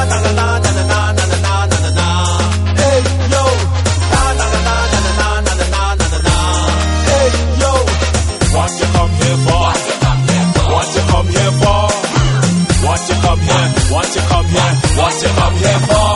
na na na na na na na na na na na. Hey yo, na na na na na na na na na na na na. Hey yo, what you come here for? What you come here for? What you come here? What you come here? What you come here for?